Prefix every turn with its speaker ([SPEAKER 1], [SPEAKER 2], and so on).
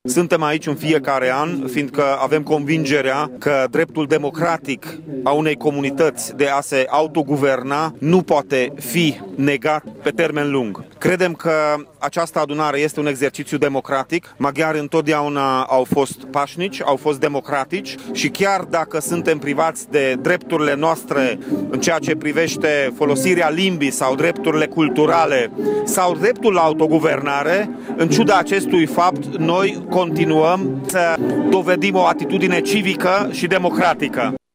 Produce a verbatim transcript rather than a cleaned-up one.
[SPEAKER 1] Suntem aici în fiecare an, fiindcă avem convingerea că dreptul democratic a unei comunități de a se autoguverna nu poate fi negat pe termen lung. Credem că această adunare este un exercițiu democratic. Maghiarii întotdeauna au fost pașnici, au fost democratici și chiar dacă suntem privați de drepturile noastre în ceea ce privește folosirea limbii sau drepturile culturale sau dreptul la autoguvernare, în ciuda acestui fapt, noi continuăm să dovedim o atitudine civică și democratică.